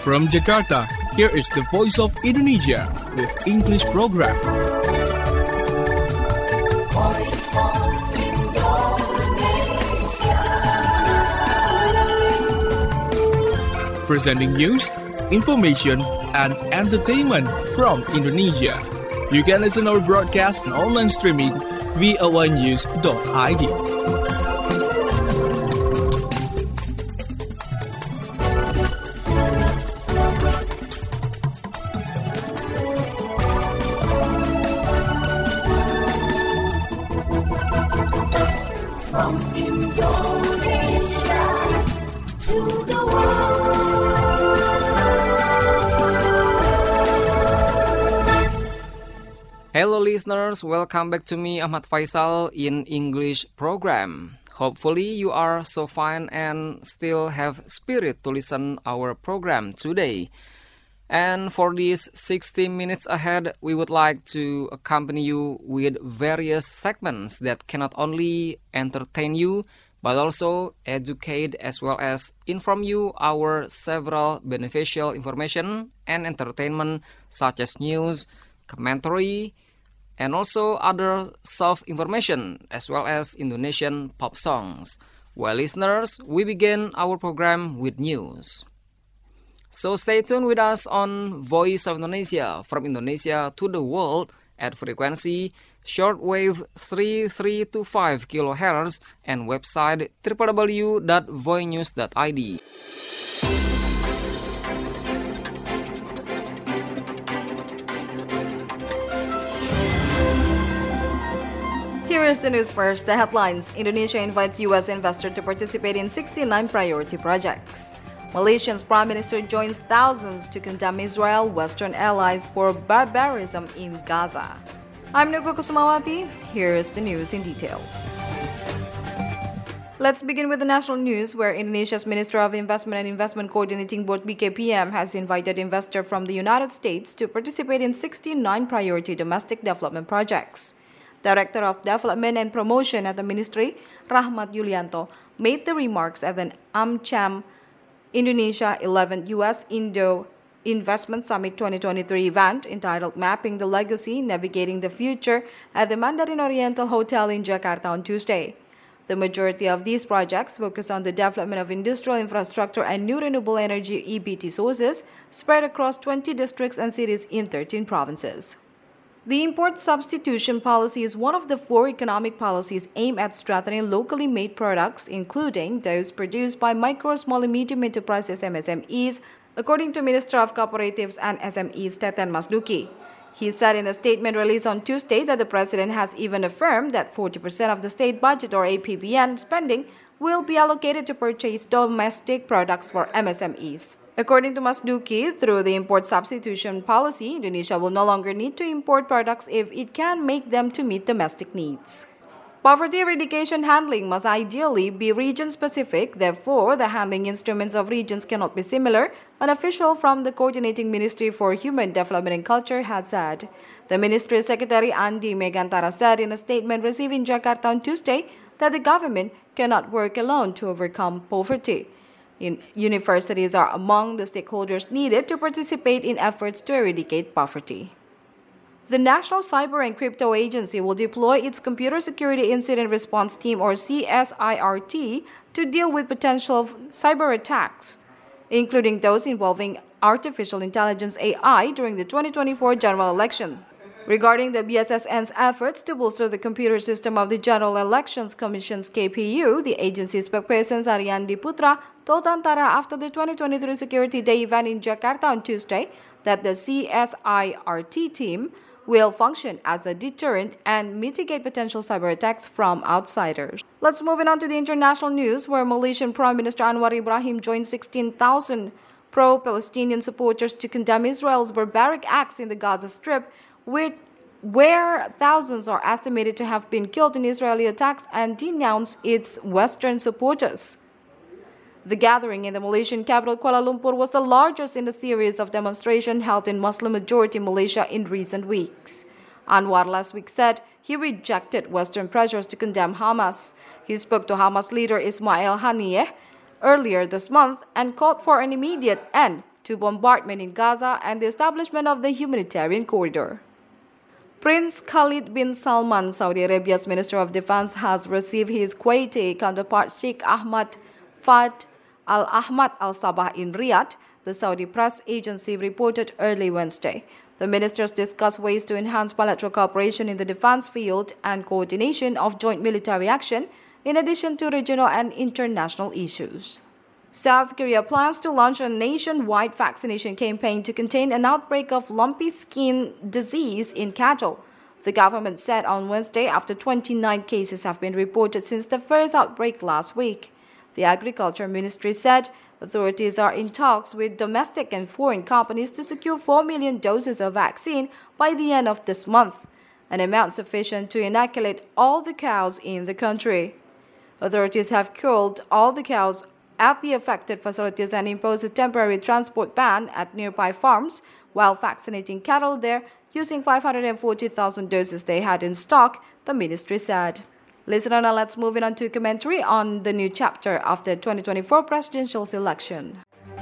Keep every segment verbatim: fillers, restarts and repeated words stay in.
From Jakarta, here is the Voice of Indonesia with English program. Voice of Indonesia. Presenting news, information, and entertainment from Indonesia. You can listen our broadcast on online streaming v o a news dot i d. From Indonesia to the world. Hello listeners, welcome back to me Ahmad Faisal in English program. Hopefully you are so fine and still have spirit to listen our program today. And for these sixty minutes ahead, we would like to accompany you with various segments that can not only entertain you, but also educate as well as inform you our several beneficial information and entertainment such as news, commentary, and also other self-information as well as Indonesian pop songs. Well, listeners, we begin our program with news. So stay tuned with us on Voice of Indonesia, from Indonesia to the world at frequency shortwave three three two five kilohertz and website w w w dot voinews dot i d. Here is the news first, the headlines. Indonesia invites U S investor to participate in sixty-nine priority projects. Malaysia's Prime Minister joins thousands to condemn Israel, Western allies for barbarism in Gaza. I'm Nugo Kusumawati. Here is the news in details. Let's begin with the national news, where Indonesia's Minister of Investment and Investment Coordinating Board B K P M has invited investors from the United States to participate in sixty-nine priority domestic development projects. Director of Development and Promotion at the Ministry, Rahmat Yulianto, made the remarks at an AmCham Indonesia eleventh U S Indo Investment Summit twenty twenty-three event entitled Mapping the Legacy, Navigating the Future at the Mandarin Oriental Hotel in Jakarta on Tuesday. The majority of these projects focus on the development of industrial infrastructure and new renewable energy E B T sources spread across twenty districts and cities in thirteen provinces. The import substitution policy is one of the four economic policies aimed at strengthening locally made products, including those produced by micro, small, and medium enterprises M S M Es, according to Minister of Cooperatives and S M Es Teten Mas Duki. He said in a statement released on Tuesday that the president has even affirmed that forty percent of the state budget or A P B N spending will be allocated to purchase domestic products for M S M Es. According to Mas Duki, through the import substitution policy, Indonesia will no longer need to import products if it can make them to meet domestic needs. Poverty eradication handling must ideally be region-specific, therefore, the handling instruments of regions cannot be similar, an official from the Coordinating Ministry for Human Development and Culture has said. The Ministry Secretary Andi Megantara said in a statement received in Jakarta on Tuesday that the government cannot work alone to overcome poverty. In universities are among the stakeholders needed to participate in efforts to eradicate poverty. The National Cyber and Crypto Agency will deploy its Computer Security Incident Response Team, or C S I R T, to deal with potential cyber attacks, including those involving artificial intelligence A I during the twenty twenty-four general election. Regarding the B S S N's efforts to bolster the computer system of the General Elections Commission's K P U, the agency's spokesperson Ariandi Putra told Antara after the twenty twenty-three Security Day event in Jakarta on Tuesday that the C S I R T team will function as a deterrent and mitigate potential cyber attacks from outsiders. Let's move on to the international news, where Malaysian Prime Minister Anwar Ibrahim joined sixteen thousand pro-Palestinian supporters to condemn Israel's barbaric acts in the Gaza Strip, with, where thousands are estimated to have been killed in Israeli attacks, and denounce its Western supporters. The gathering in the Malaysian capital Kuala Lumpur was the largest in a series of demonstrations held in Muslim-majority Malaysia in recent weeks. Anwar last week said he rejected Western pressures to condemn Hamas. He spoke to Hamas leader Ismail Haniyeh earlier this month and called for an immediate end to bombardment in Gaza and the establishment of the humanitarian corridor. Prince Khalid bin Salman, Saudi Arabia's Minister of Defense, has received his Kuwaiti counterpart Sheikh Ahmad Fahd Al Ahmad Al Sabah in Riyadh, the Saudi press agency reported early Wednesday. The ministers discussed ways to enhance bilateral cooperation in the defense field and coordination of joint military action, in addition to regional and international issues. South Korea plans to launch a nationwide vaccination campaign to contain an outbreak of lumpy skin disease in cattle, the government said on Wednesday after twenty-nine cases have been reported since the first outbreak last week. The Agriculture Ministry said authorities are in talks with domestic and foreign companies to secure four million doses of vaccine by the end of this month, an amount sufficient to inoculate all the cows in the country. Authorities have culled all the cows at the affected facilities and imposed a temporary transport ban at nearby farms while vaccinating cattle there using five hundred forty thousand doses they had in stock, the ministry said. Listener, now let's move on to commentary on the new chapter of the twenty twenty-four presidential election.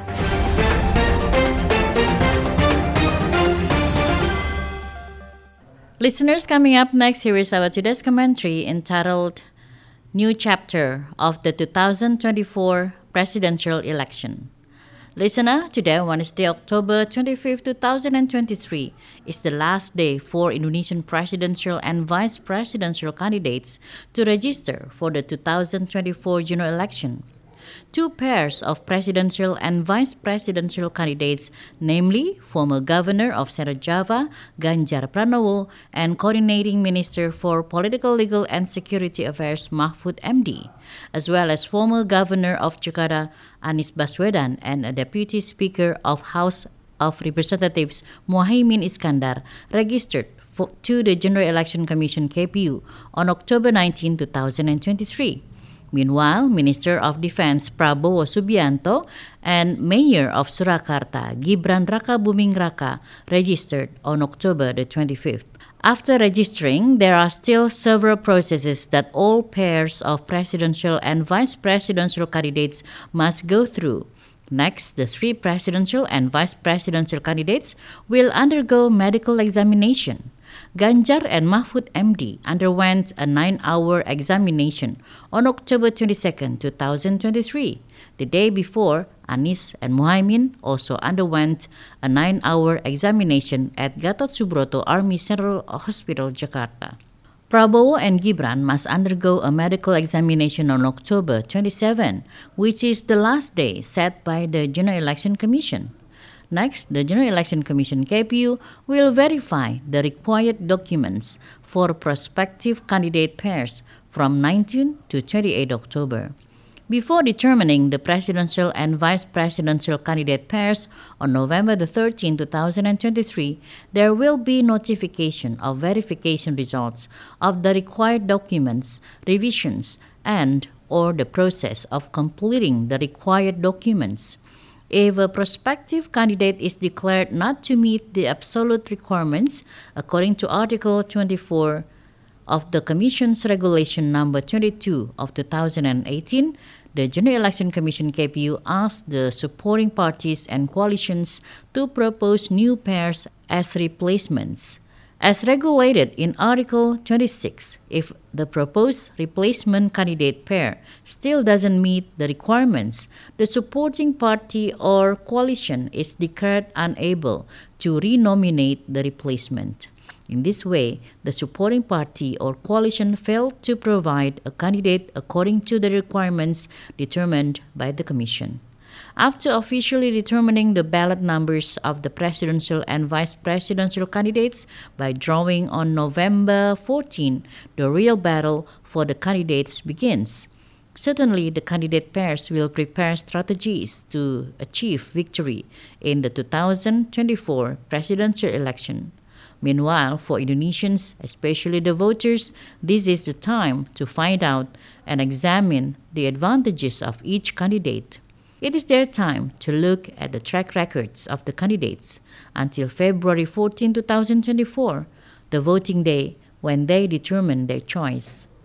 Listeners, coming up next, here is our today's commentary entitled New Chapter of the two thousand twenty-four Presidential Election. Listener, today, Wednesday, October twenty-fifth, two thousand twenty-three, is the last day for Indonesian presidential and vice presidential candidates to register for the two thousand twenty-four general election. Two pairs of presidential and vice presidential candidates, namely former governor of Central Java, Ganjar Pranowo, and coordinating minister for political, legal, and security affairs, Mahfud M D, as well as former governor of Jakarta, Anies Baswedan, and a deputy speaker of House of Representatives, Muhaimin Iskandar, registered for, to the General Election Commission K P U on October nineteenth, two thousand twenty-three. Meanwhile, Minister of Defense Prabowo Subianto and Mayor of Surakarta Gibran Rakabuming Raka registered on October the twenty-fifth. After registering, there are still several processes that all pairs of presidential and vice presidential candidates must go through. Next, the three presidential and vice presidential candidates will undergo medical examination. Ganjar and Mahfud M D underwent a nine-hour examination on October twenty-second, two thousand twenty-three. The day before, Anies and Muhaimin also underwent a nine-hour examination at Gatot Subroto Army Central Hospital, Jakarta. Prabowo and Gibran must undergo a medical examination on October twenty-seventh, which is the last day set by the General Election Commission. Next, the General Election Commission K P U will verify the required documents for prospective candidate pairs from nineteenth to twenty-eighth October. Before determining the presidential and vice presidential candidate pairs on November the thirteenth, two thousand twenty-three, there will be notification of verification results of the required documents, revisions, and or the process of completing the required documents. If a prospective candidate is declared not to meet the absolute requirements according to Article twenty-four of the Commission's Regulation Number twenty-two of two thousand eighteen, the General Election Commission K P U asked the supporting parties and coalitions to propose new pairs as replacements. As regulated in Article twenty-six, if the proposed replacement candidate pair still doesn't meet the requirements, the supporting party or coalition is declared unable to renominate the replacement. In this way, the supporting party or coalition failed to provide a candidate according to the requirements determined by the Commission. After officially determining the ballot numbers of the presidential and vice presidential candidates by drawing on November fourteenth, the real battle for the candidates begins. Certainly, the candidate pairs will prepare strategies to achieve victory in the two thousand twenty-four presidential election. Meanwhile, for Indonesians, especially the voters, this is the time to find out and examine the advantages of each candidate. It is their time to look at the track records of the candidates until February fourteenth, two thousand twenty-four, the voting day when they determine their choice.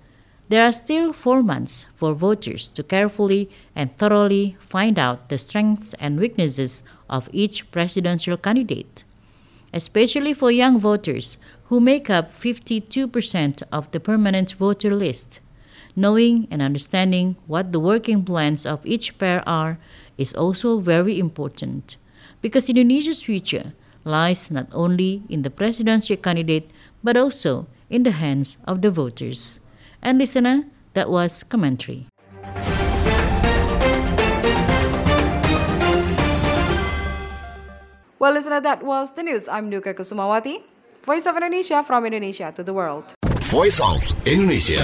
There are still four months for voters to carefully and thoroughly find out the strengths and weaknesses of each presidential candidate, especially for young voters who make up fifty-two percent of the permanent voter list. Knowing and understanding what the working plans of each pair are is also very important, because Indonesia's future lies not only in the presidential candidate but also in the hands of the voters. And listener, that was commentary. Well, listener, that was the news. I'm Nuka Kusumawati, Voice of Indonesia from Indonesia to the world. Voice of Indonesia.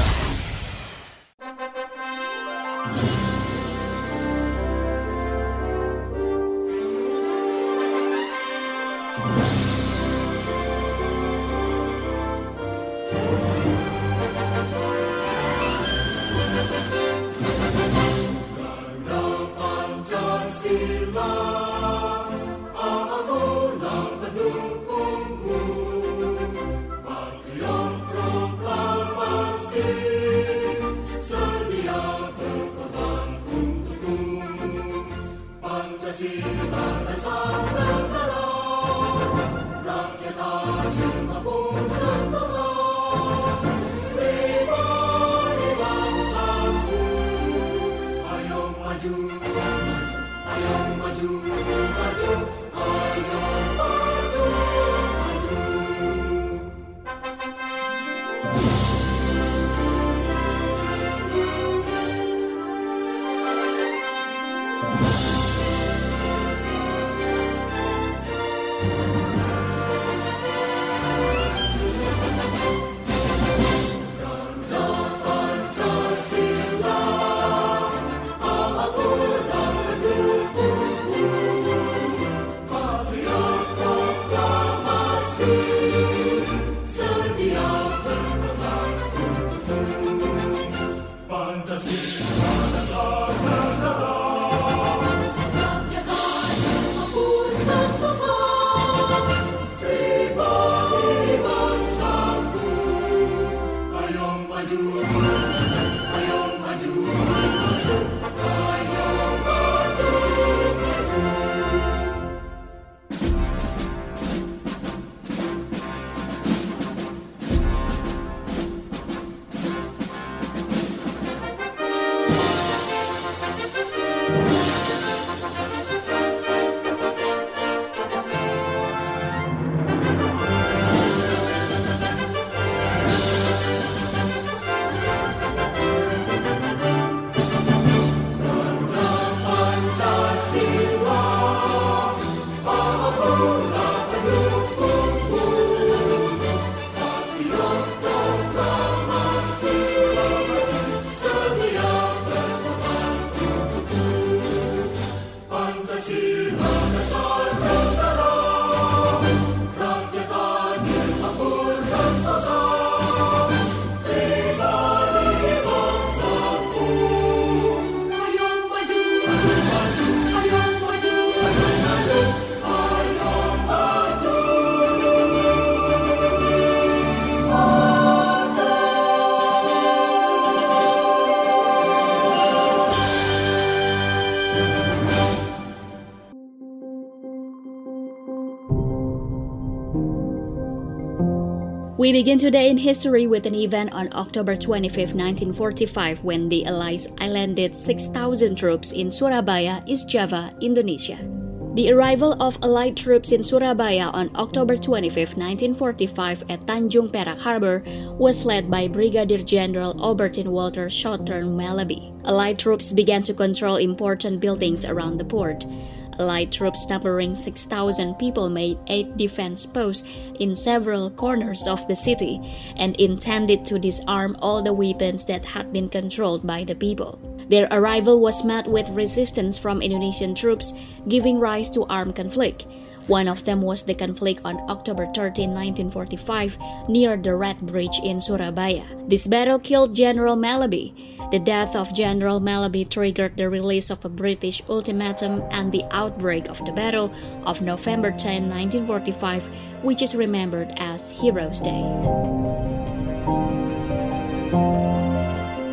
We begin today in history with an event on October twenty-fifth, nineteen forty-five, when the Allies landed six thousand troops in Surabaya, East Java, Indonesia. The arrival of Allied troops in Surabaya on October twenty-fifth, nineteen forty-five at Tanjung Perak Harbor was led by Brigadier General Albertine Walter Short-Term Malaby. Allied troops began to control important buildings around the port. Allied troops numbering six thousand people made eight defense posts in several corners of the city and intended to disarm all the weapons that had been controlled by the people. Their arrival was met with resistance from Indonesian troops, giving rise to armed conflict. One of them was the conflict on October thirteenth, nineteen forty-five, near the Red Bridge in Surabaya. This battle killed General Malaby. The death of General Malaby triggered the release of a British ultimatum and the outbreak of the Battle of November tenth, nineteen forty-five, which is remembered as Heroes' Day.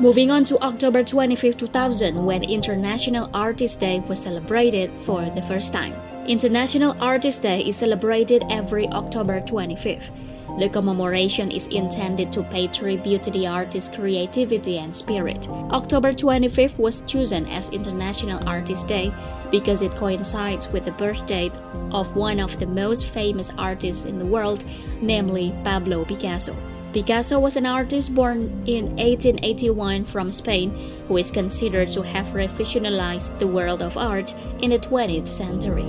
Moving on to October twenty-fifth, two thousand, when International Artist Day was celebrated for the first time. International Artist Day is celebrated every October twenty-fifth. The commemoration is intended to pay tribute to the artist's creativity and spirit. October twenty-fifth was chosen as International Artist Day because it coincides with the birthday of one of the most famous artists in the world, namely Pablo Picasso. Picasso was an artist born in eighteen eighty-one from Spain, who is considered to have revolutionized the world of art in the twentieth century.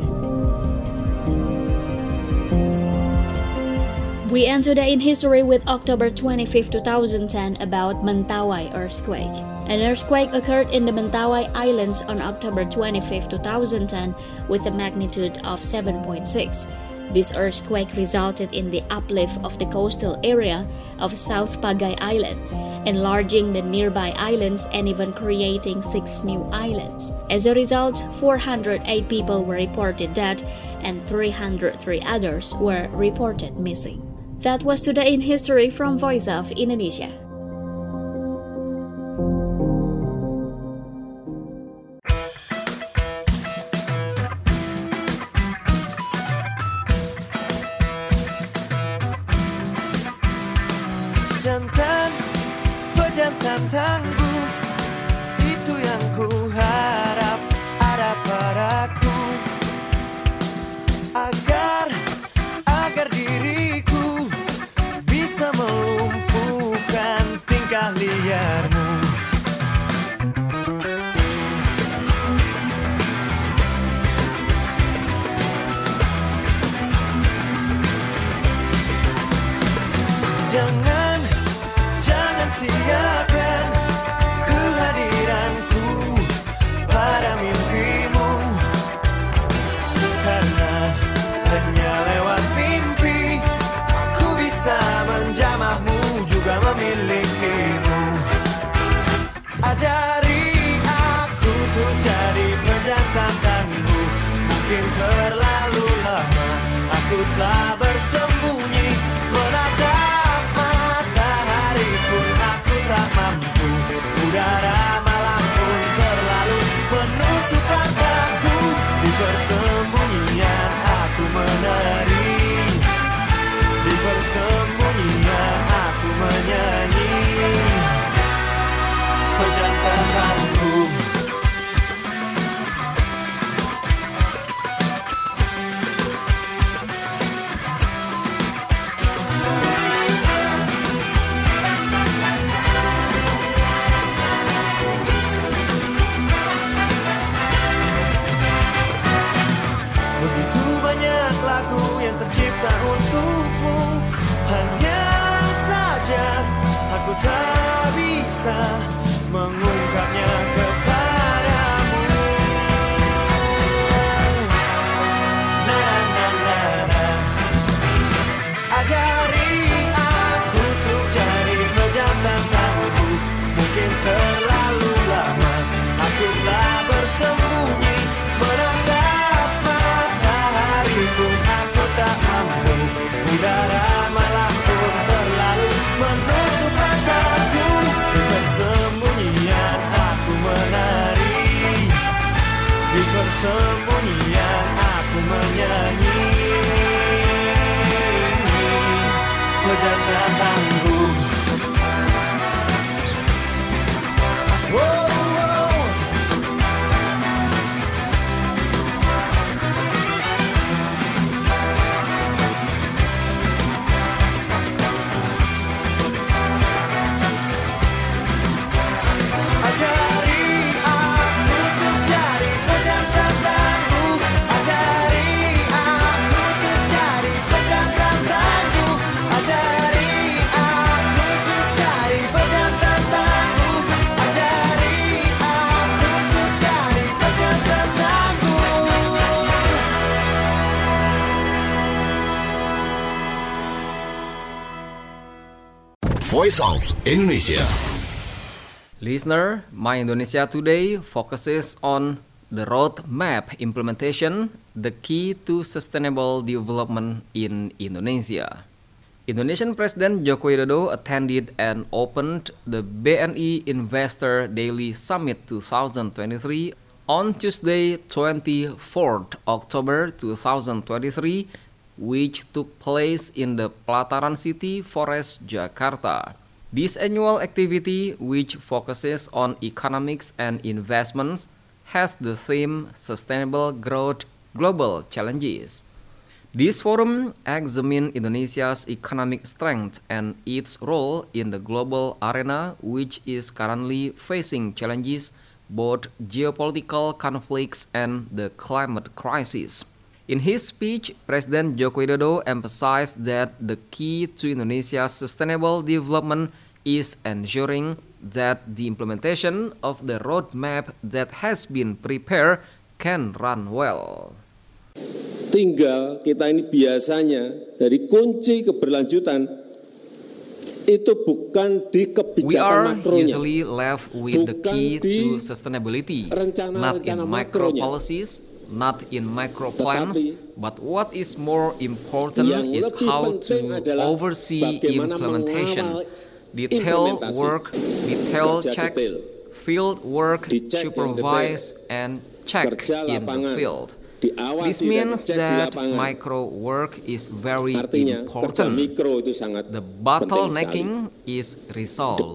We enter the in history with October twenty-fifth, two thousand ten about Mentawai earthquake. An earthquake occurred in the Mentawai Islands on October twenty-fifth, two thousand ten with a magnitude of seven point six. This earthquake resulted in the uplift of the coastal area of South Pagai Island, enlarging the nearby islands and even creating six new islands. As a result, four hundred eight people were reported dead and three hundred three others were reported missing. That was Today in History from Voice of Indonesia. Jantan, pejantan tangguh, itu yang ku harap ada padaku, agar agar diriku bisa melumpuhkan tingkah liarmu. Jangan Jangan siapkan kehadiranku pada mimpimu, karena hanya lewat mimpi aku bisa menjamahmu, juga memilikimu. Ajari aku tuh jadi pejantan tangguh, mungkin terlalu lama aku telah bersembunyi menatap tak mampu, udara malam pun terlalu menusuk mataku. Di persembunyian aku menari, di persembunyian aku menyanyi, pejantan tangguh. Tercipta untukmu, hanya saja aku tak bisa mengungkapnya kepadamu. Na na na na, ajari aku untuk jadi pejantan tangguh, mungkin terlalu lama aku telah bersembunyi menatap matahari pun tak mampu, udara malam pun terlalu menusuk mataku. Di persembunyian aku menari, di persembunyian aku menyanyi, pejantan tangguh. Whoa. Voice of Indonesia. Listener, My Indonesia Today focuses on the roadmap implementation, the key to sustainable development in Indonesia. Indonesian President Joko Widodo attended and opened the B N I Investor Daily Summit twenty twenty-three on Tuesday, twenty-fourth October twenty twenty-three, which took place in the Pelataran City Forest, Jakarta. This annual activity, which focuses on economics and investments, has the theme Sustainable Growth, Global Challenges. This forum examines Indonesia's economic strength and its role in the global arena, which is currently facing challenges, both geopolitical conflicts and the climate crisis. In his speech, President Joko Widodo emphasized that the key to Indonesia's sustainable development is ensuring that the implementation of the roadmap that has been prepared can run well. Tinggal kita ini biasanya dari kunci keberlanjutan itu bukan di kebijakan makronya. We are usually left with the key to sustainability, not in micro policies, not in micro plans, but what is more important is how to oversee implementation. Detailed work, detailed checks, field work, supervise, and check in the field. This means that micro work is very important. The bottlenecking is resolved.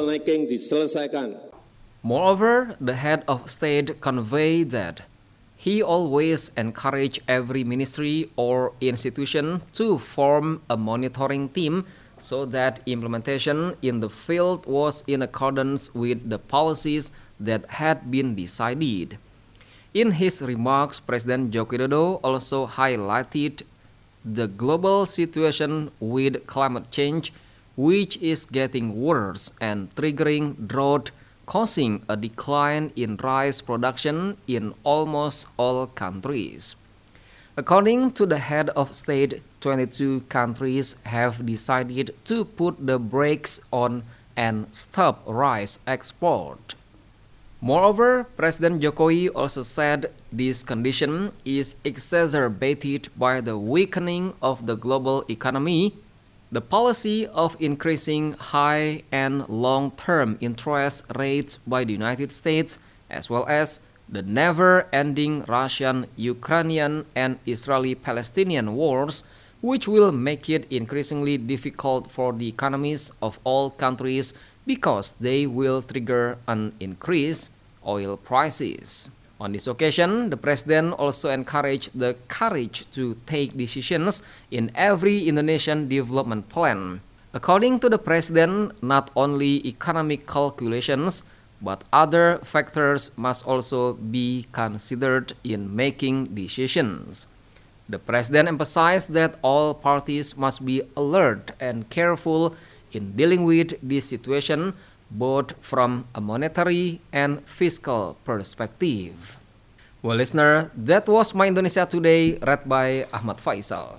Moreover, the head of state conveyed that he always encouraged every ministry or institution to form a monitoring team so that implementation in the field was in accordance with the policies that had been decided. In his remarks, President Joko Widodo also highlighted the global situation with climate change, which is getting worse and triggering drought, causing a decline in rice production in almost all countries. According to the head of state, twenty-two countries have decided to put the brakes on and stop rice export. Moreover, President Jokowi also said this condition is exacerbated by the weakening of the global economy, the policy of increasing high and long-term interest rates by the United States, as well as the never-ending Russian, Ukrainian, and Israeli-Palestinian wars, which will make it increasingly difficult for the economies of all countries because they will trigger an increase oil prices. On this occasion, the President also encouraged the courage to take decisions in every Indonesian development plan. According to the President, not only economic calculations, but other factors must also be considered in making decisions. The President emphasized that all parties must be alert and careful in dealing with this situation, both from a monetary and fiscal perspective. Well, listener, that was My Indonesia Today, read by Ahmad Faisal.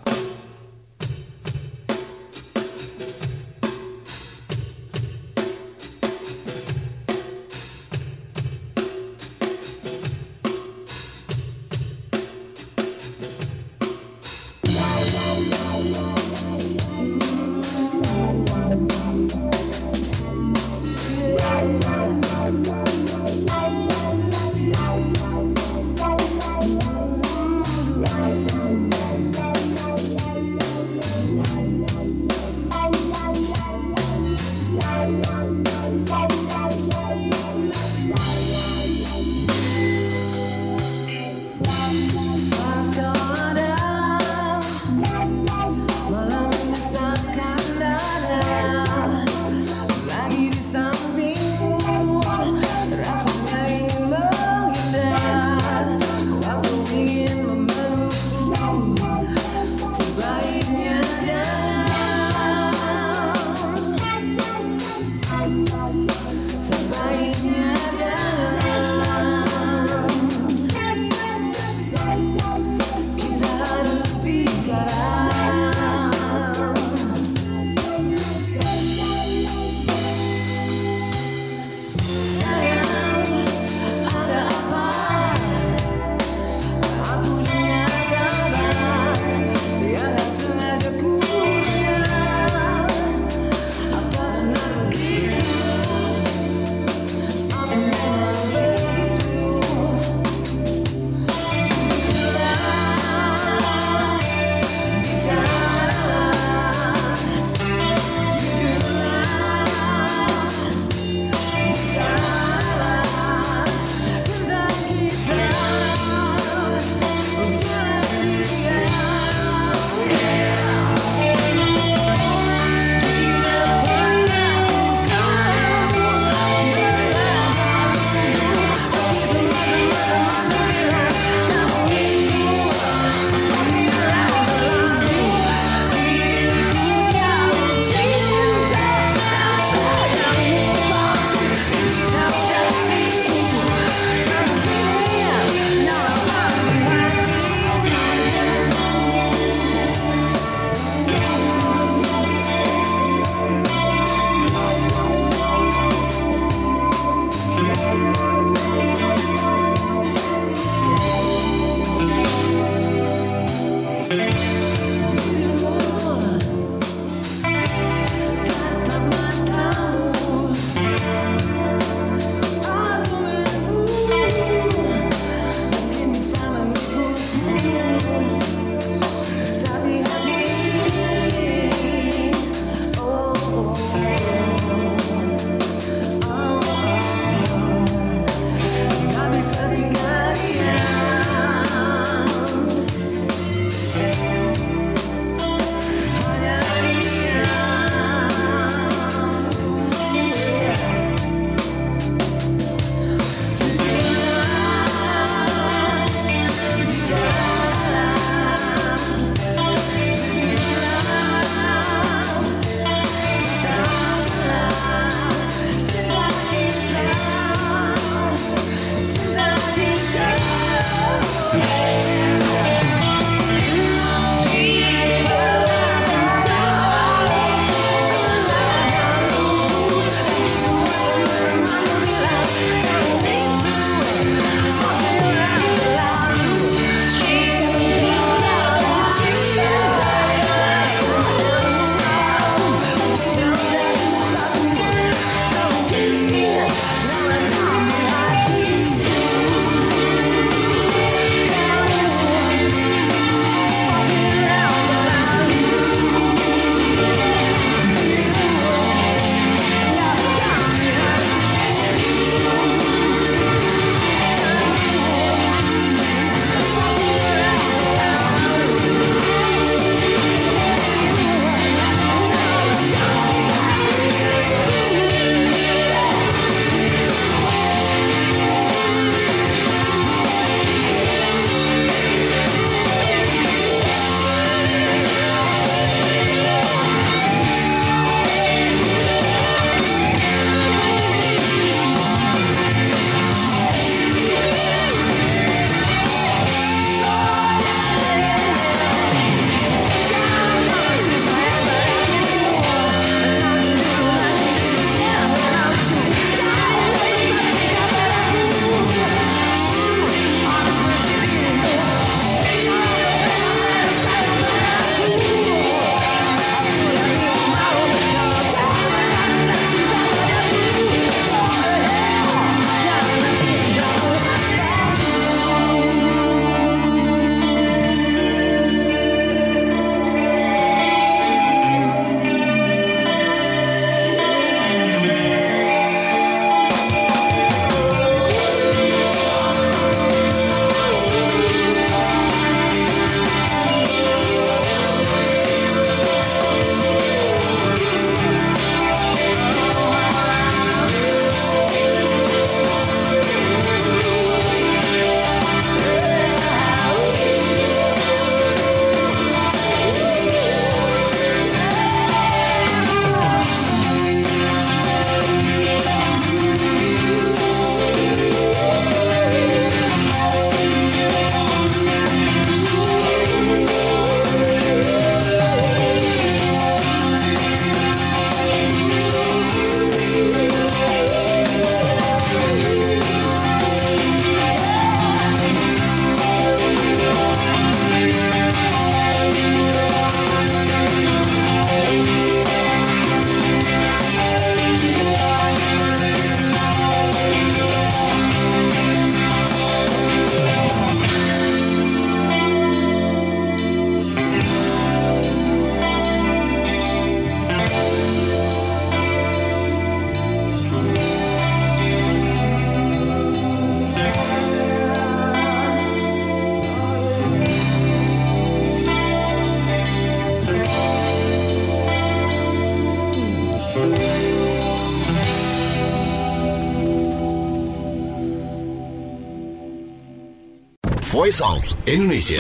Voice of Indonesia.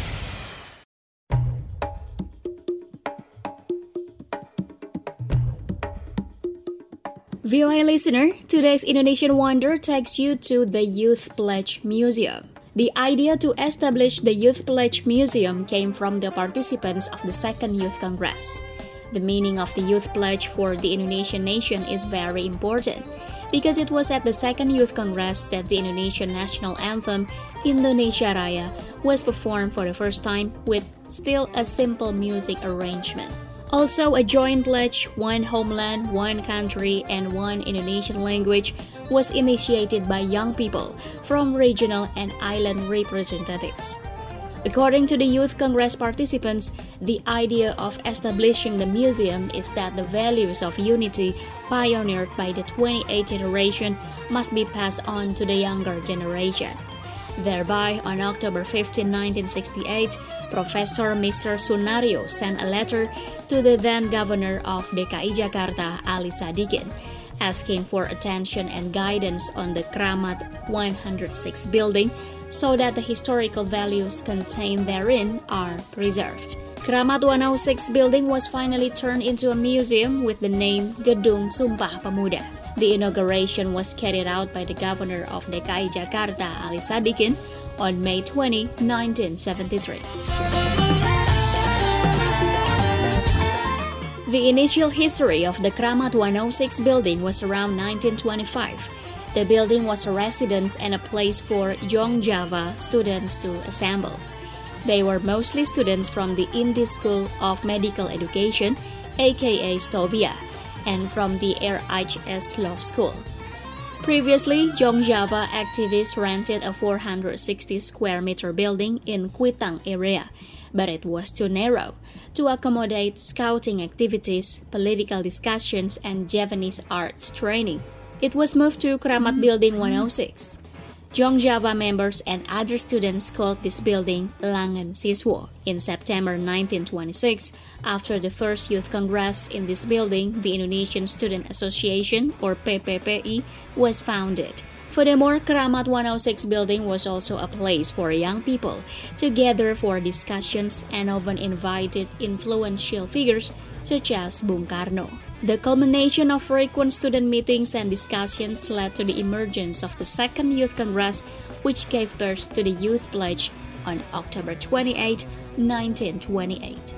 V O A listener, today's Indonesian Wonder takes you to the Youth Pledge Museum. The idea to establish the Youth Pledge Museum came from the participants of the Second Youth Congress. The meaning of the Youth Pledge for the Indonesian nation is very important because it was at the Second Youth Congress that the Indonesian national anthem, Indonesia Raya, was performed for the first time with still a simple music arrangement. Also, a joint pledge, one homeland, one country, and one Indonesian language was initiated by young people from regional and island representatives. According to the Youth Congress participants, the idea of establishing the museum is that the values of unity pioneered by the twenty-eighth generation must be passed on to the younger generation. Thereby, on October fifteenth, nineteen sixty-eight, Professor Mister Sunario sent a letter to the then governor of D K I Jakarta, Ali Sadikin, asking for attention and guidance on the Kramat one oh six building so that the historical values contained therein are preserved. Kramat one oh six building was finally turned into a museum with the name Gedung Sumpah Pemuda. The inauguration was carried out by the governor of D K I Jakarta, Ali Sadikin, on May twentieth, nineteen seventy-three. The initial history of the Kramat one oh six building was around nineteen twenty-five. The building was a residence and a place for young Java students to assemble. They were mostly students from the Indi School of Medical Education, aka Stovia, and from the R H S Law School. Previously, Young Java activists rented a four hundred sixty square meter building in Kuitang area, but it was too narrow to accommodate scouting activities, political discussions, and Javanese arts training. It was moved to Kramat Building one oh six. Young Java members and other students called this building Langan Siswo. In September nineteen twenty-six, after the first Youth Congress in this building, the Indonesian Student Association, or P P P I, was founded. Furthermore, Kramat one oh six building was also a place for young people to gather for discussions and often invited influential figures such as Bung Karno. The culmination of frequent student meetings and discussions led to the emergence of the Second Youth Congress, which gave birth to the Youth Pledge on October twenty-eighth, nineteen twenty-eight.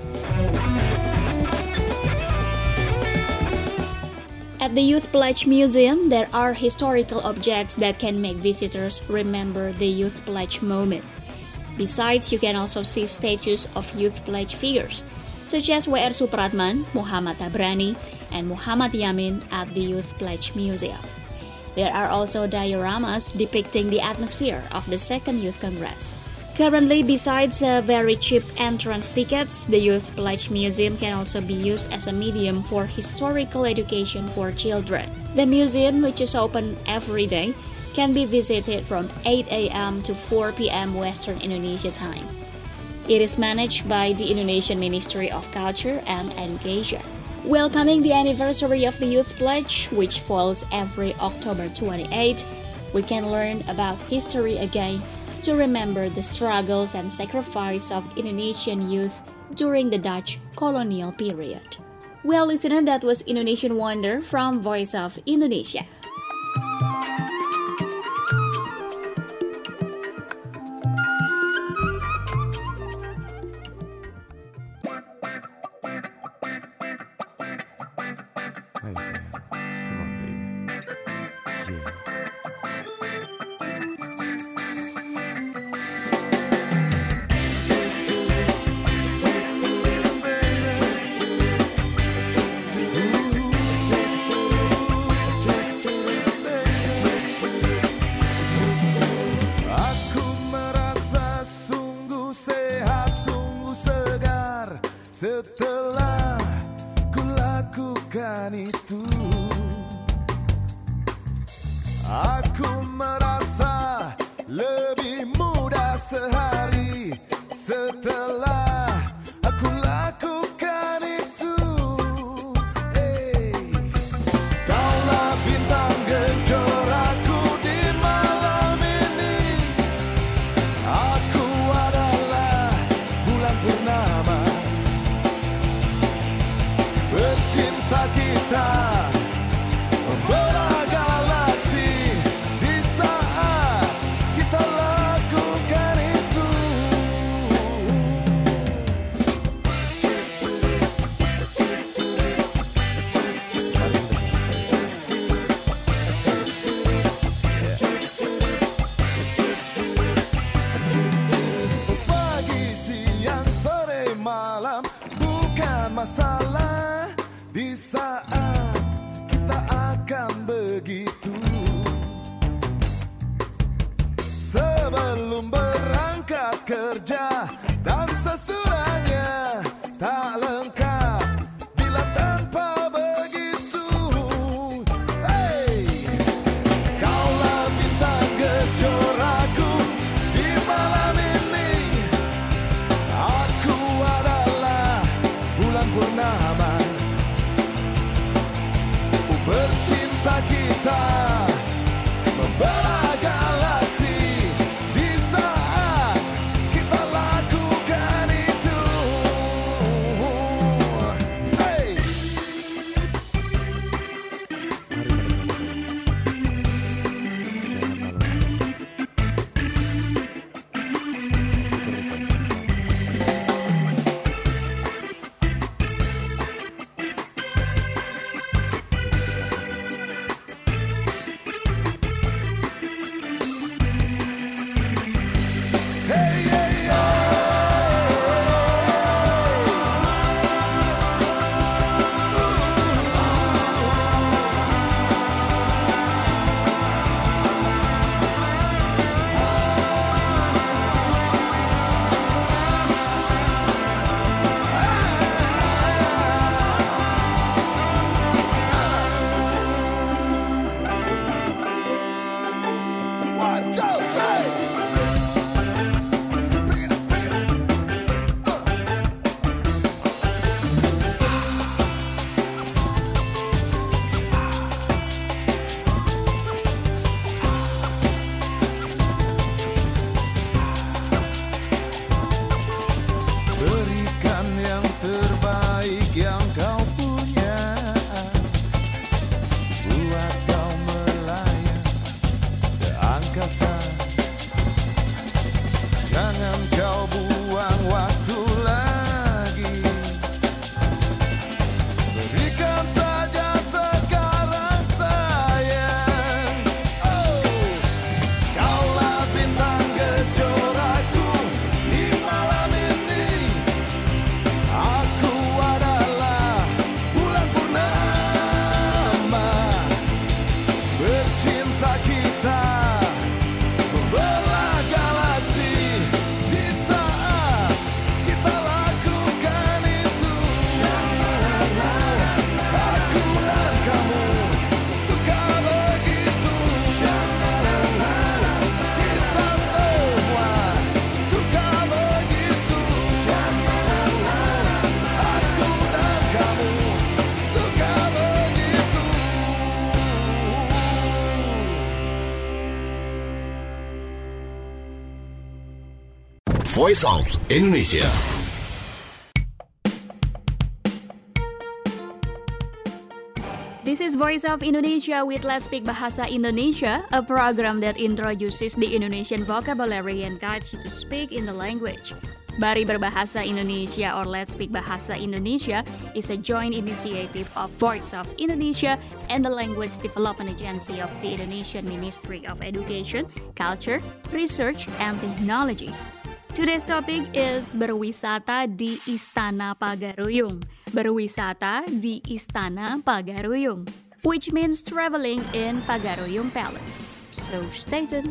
At the Youth Pledge Museum, there are historical objects that can make visitors remember the Youth Pledge moment. Besides, you can also see statues of Youth Pledge figures, such as W R Supratman, Muhammad Tabrani, and Muhammad Yamin at the Youth Pledge Museum. There are also dioramas depicting the atmosphere of the Second Youth Congress. Currently, besides uh, very cheap entrance tickets, the Youth Pledge Museum can also be used as a medium for historical education for children. The museum, which is open every day, can be visited from eight a m to four p m Western Indonesia time. It is managed by the Indonesian Ministry of Culture and Education. Welcoming the anniversary of the Youth Pledge, which falls every October twenty-eighth, we can learn about history again to remember the struggles and sacrifice of Indonesian youth during the Dutch colonial period. Well, listener, that was Indonesian Wonder from Voice of Indonesia. Hey Sam, come on baby. Yeah. Aku merasa sungguh sehat, sungguh segar setelah lakukan itu. Aku merasa lebih mudah sehari setelah aku lakukan itu. Hey. Kaulah bintang gejoraku di malam ini. Aku begitu. Sebelum berangkat kerja dan sesudahnya tak lengkap bila tanpa begitu. Hey, kaulah bintang gejoraku di malam ini. Aku adalah bulan purnama. Bercinta kita membelah galaksi di saat kita lakukan itu. Hey! Mari pada Berikan yang terbaik yang kau punya, buat kau melayang ke angkasa. Jangan kau buang waktu lagi. Berikan saja sekarang sayang. Oh, kaulah bintang gejoraku di malam ini. Aku adalah bulan purnama. Bercinta kita membelah galaksi di saat kita lakukan itu. Aku dan kamu suka begitu. Kita semua suka begitu. Aku dan kamu suka begitu. Voice of Indonesia. This is Voice of Indonesia with Let's Speak Bahasa Indonesia, a program that introduces the Indonesian vocabulary and guides you to speak in the language. Mari Berbahasa Indonesia or Let's Speak Bahasa Indonesia is a joint initiative of Voice of Indonesia and the Language Development Agency of the Indonesian Ministry of Education, Culture, Research, and Technology. Today's topic is berwisata di Istana Pagaruyung. Berwisata di Istana Pagaruyung, which means traveling in Pagaruyung Palace. So stay tuned.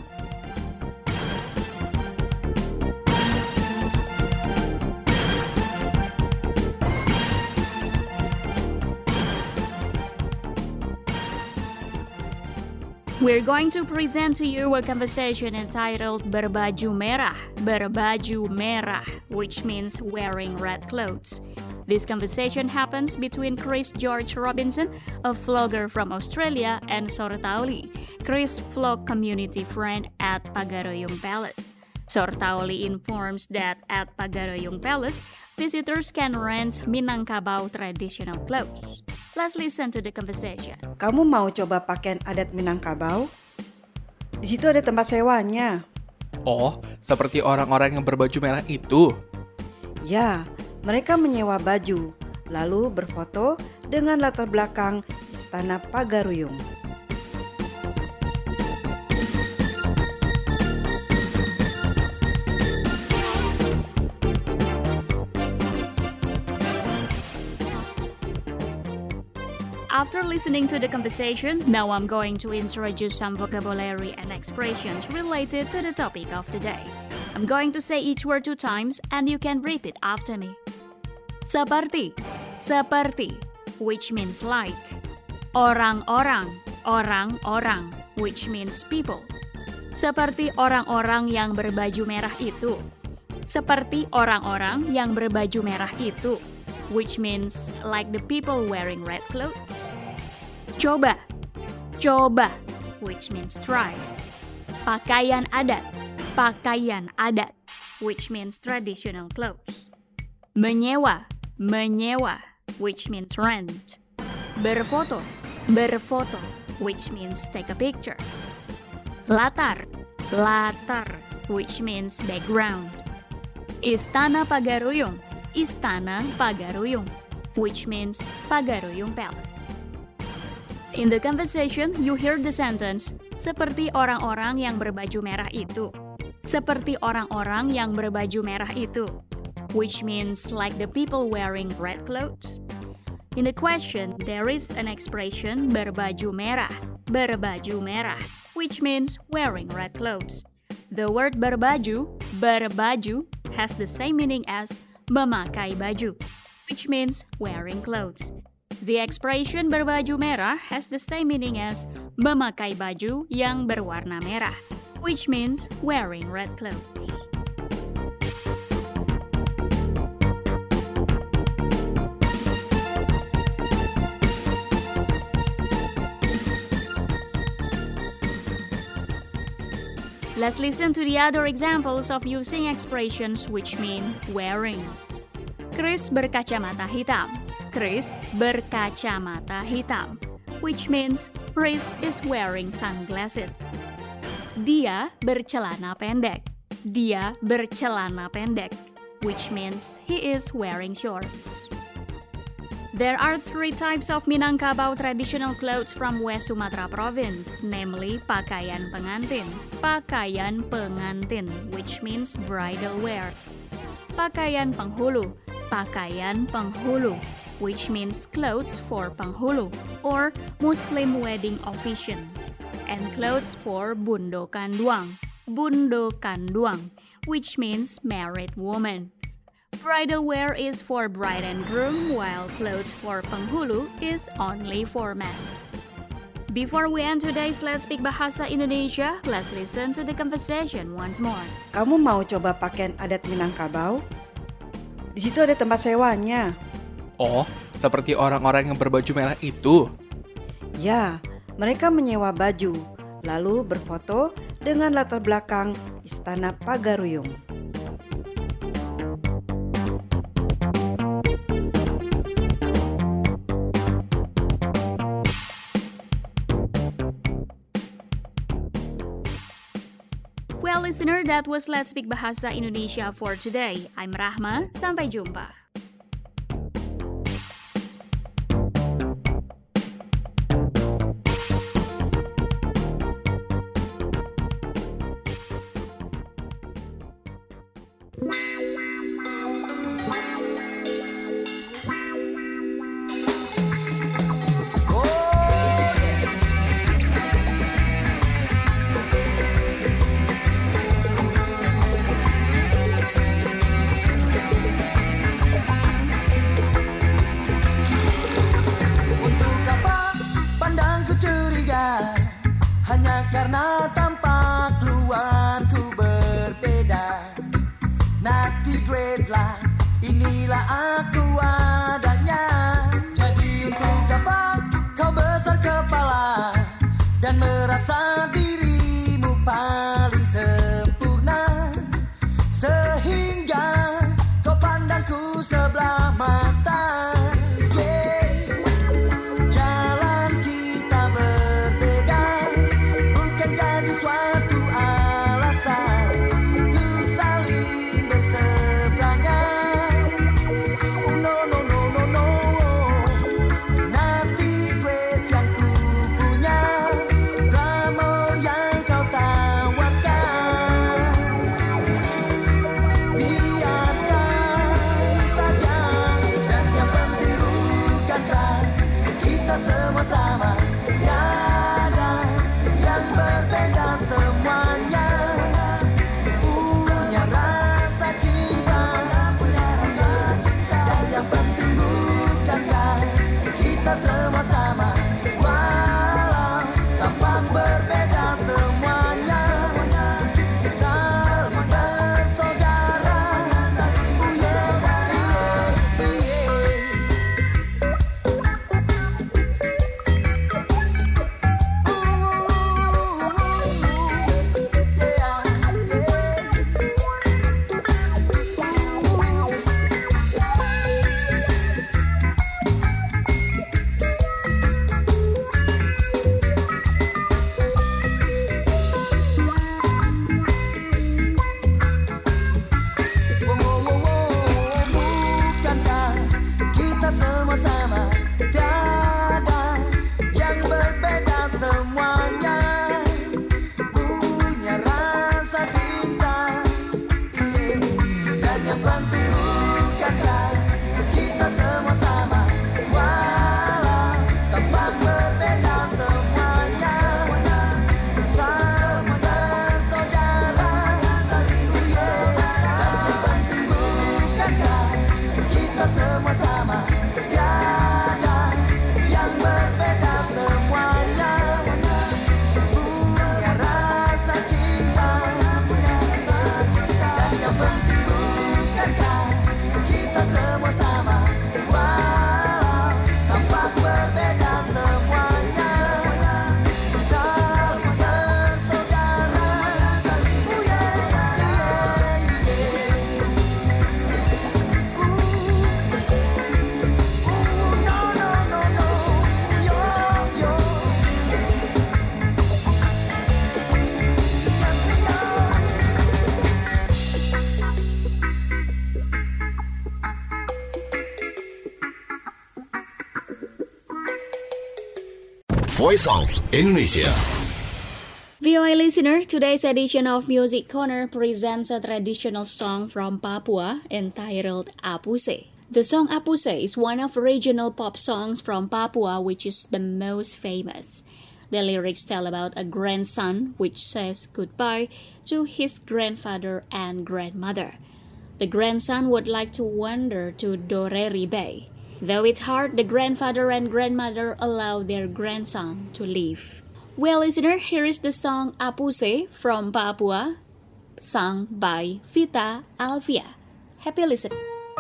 We're going to present to you a conversation entitled Berbaju Merah, Berbaju Merah, which means wearing red clothes. This conversation happens between Chris George Robinson, a vlogger from Australia, and Sortauli, Chris' vlog community friend at Pagaruyung Palace. Sortauli informs that at Pagaruyung Palace, visitors can rent Minangkabau traditional clothes. Let's listen to the conversation. Kamu mau coba pakaian adat Minangkabau? Di situ ada tempat sewanya. Oh, seperti orang-orang yang berbaju merah itu? Ya, mereka menyewa baju, lalu berfoto dengan latar belakang Istana Pagaruyung. After listening to the conversation, now I'm going to introduce some vocabulary and expressions related to the topic of the day. I'm going to say each word two times and you can repeat after me. Seperti, seperti, which means like. Orang-orang, orang-orang, which means people. Seperti orang-orang yang berbaju merah itu. Seperti orang-orang yang berbaju merah itu, which means like the people wearing red clothes. Coba, coba, which means try. Pakaian adat, pakaian adat, which means traditional clothes. Menyewa, menyewa, which means rent. Berfoto, berfoto, which means take a picture. Latar, latar, which means background. Istana Pagaruyung, Istana Pagaruyung, which means Pagaruyung Palace. In the conversation, you hear the sentence, seperti orang-orang yang berbaju merah itu. Seperti orang-orang yang berbaju merah itu, which means like the people wearing red clothes. In the question, there is an expression berbaju merah, berbaju merah, which means wearing red clothes. The word berbaju, berbaju, has the same meaning as memakai baju, which means wearing clothes. The expression berbaju merah has the same meaning as memakai baju yang berwarna merah, which means wearing red clothes. Let's listen to the other examples of using expressions which mean wearing. Chris berkacamata hitam. Chris berkacamata hitam, which means Chris is wearing sunglasses. Dia bercelana pendek. Dia bercelana pendek, which means he is wearing shorts. There are three types of Minangkabau traditional clothes from West Sumatra province, namely pakaian pengantin, pakaian pengantin, which means bridal wear, pakaian penghulu, pakaian penghulu, which means clothes for penghulu or Muslim wedding officiant, and clothes for bundo kanduang, bundo kanduang, which means married woman. Bridal wear is for bride and groom, while clothes for penghulu is only for men. Before we end today's Let's Speak Bahasa Indonesia, let's listen to the conversation once more. Kamu mau coba pakaian adat Minangkabau? Di situ ada tempat sewanya. Oh, seperti orang-orang yang berbaju merah itu? Ya, mereka menyewa baju, lalu berfoto dengan latar belakang Istana Pagaruyung. Well, listener, that was Let's Speak Bahasa Indonesia for today. I'm Rahma, sampai jumpa. Hanya karena tampak luarku berbeda. Nati dreadlock, inilah aku adanya. Jadi untuk apa kau besar kepala dan merasa dirimu paling sempurna, sehingga kau pandangku sebelah mata. No, no, no. Voice of Indonesia. V O A listener, today's edition of Music Corner presents a traditional song from Papua entitled Apuse. The song Apuse is one of regional pop songs from Papua which is the most famous. The lyrics tell about a grandson which says goodbye to his grandfather and grandmother. The grandson would like to wander to Doreri Bay. Though it's hard, the grandfather and grandmother allow their grandson to leave. Well, listener, here is the song Apuse from Papua, sung by Vita Alvia. Happy listening.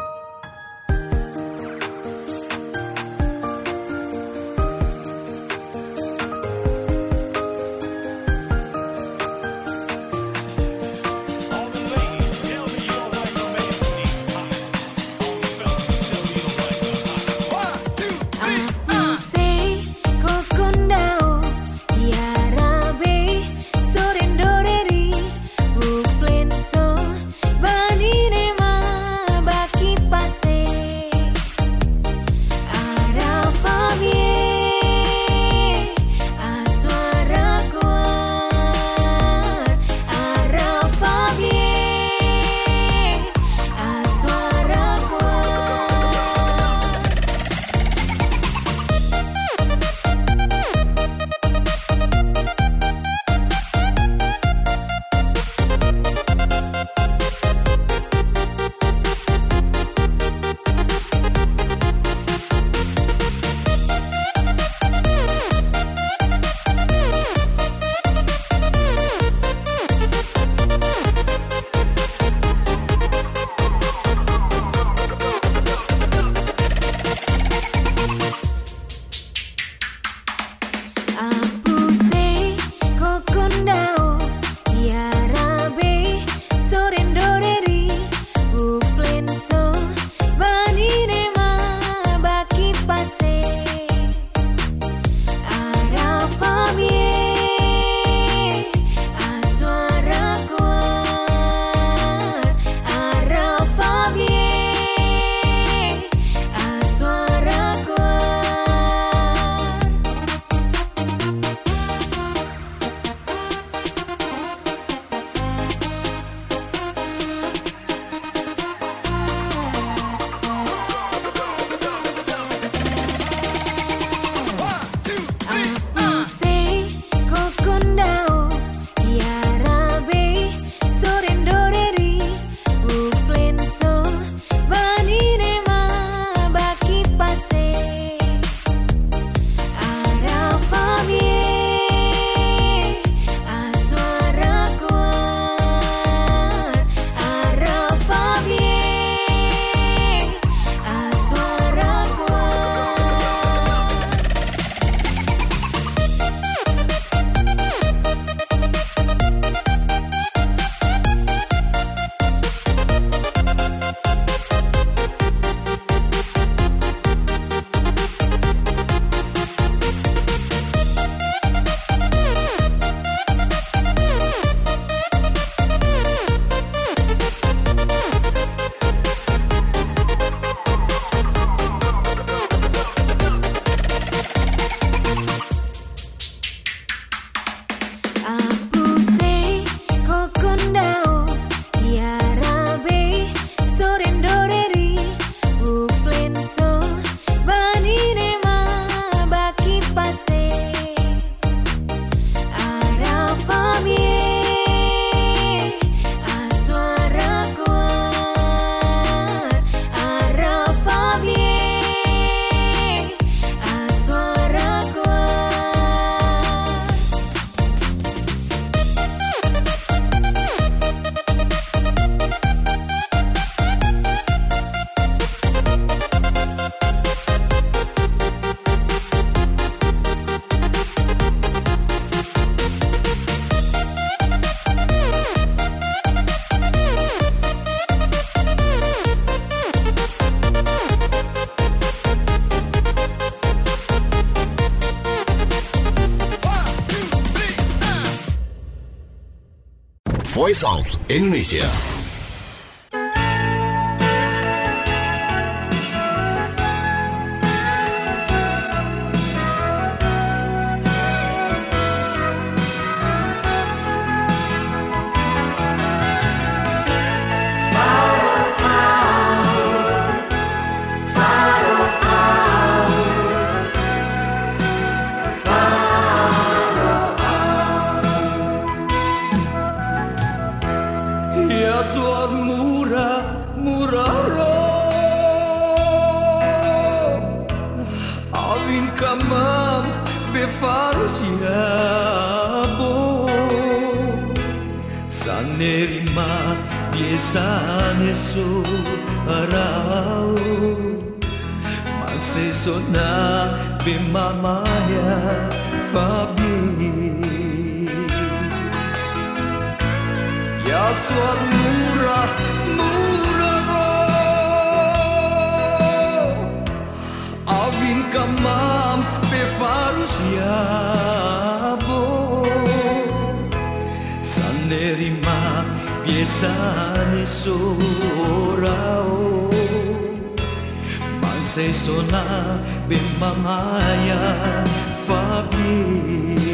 Voice of Indonesia. Sanerima biasanya surau Masih sona bimamaya Fabi Ya suar murah murah roh Avin kamam befarus ya bo Sanerima biasanya surau Masih sona bimamaya Fabi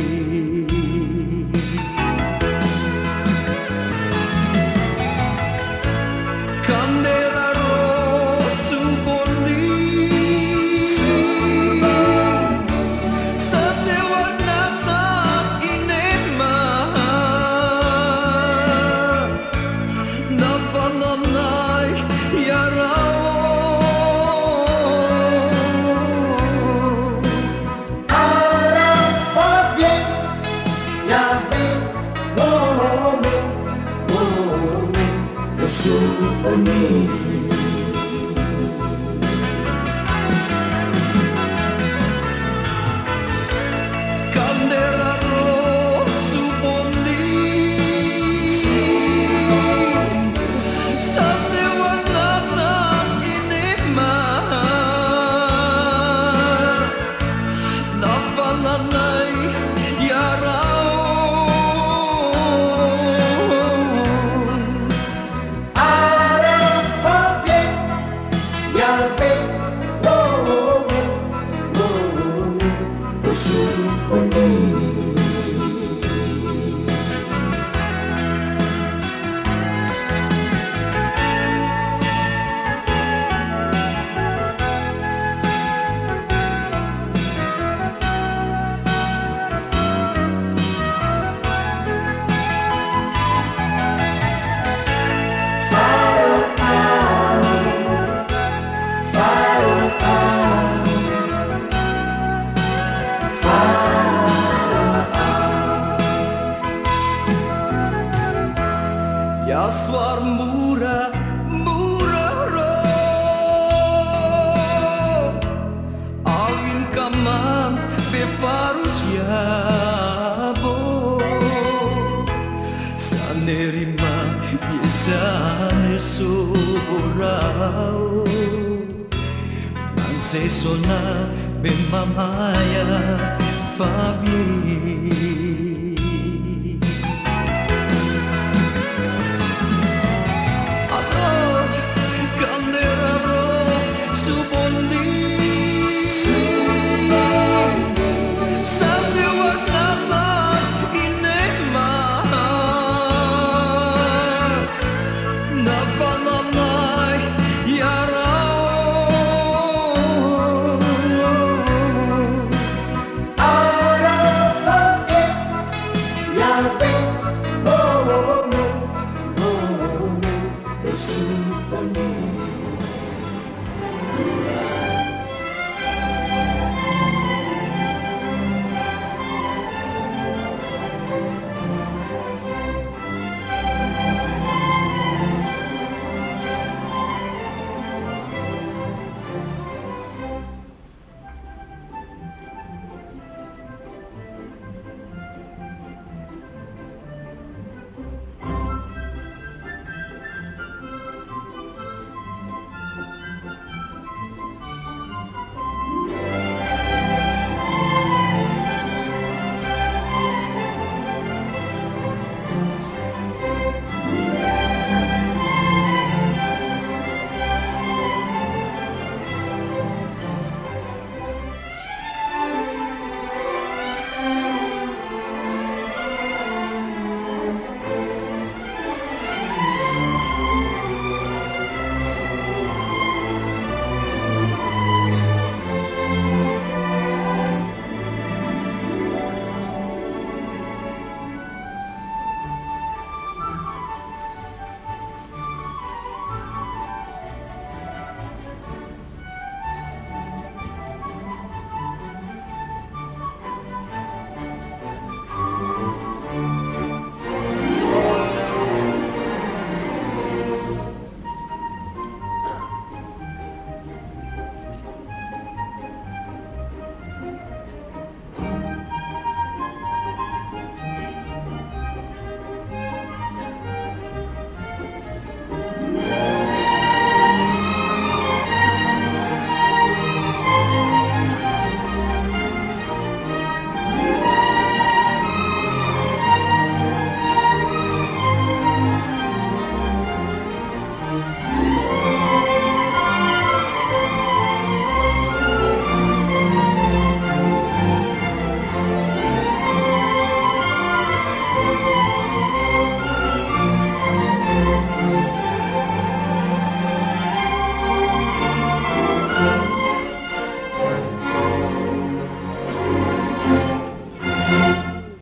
Yaswar murah murah roh Awin kamam befarus yabo Sanerima biasanya surau Masih sona bimamaya Fabi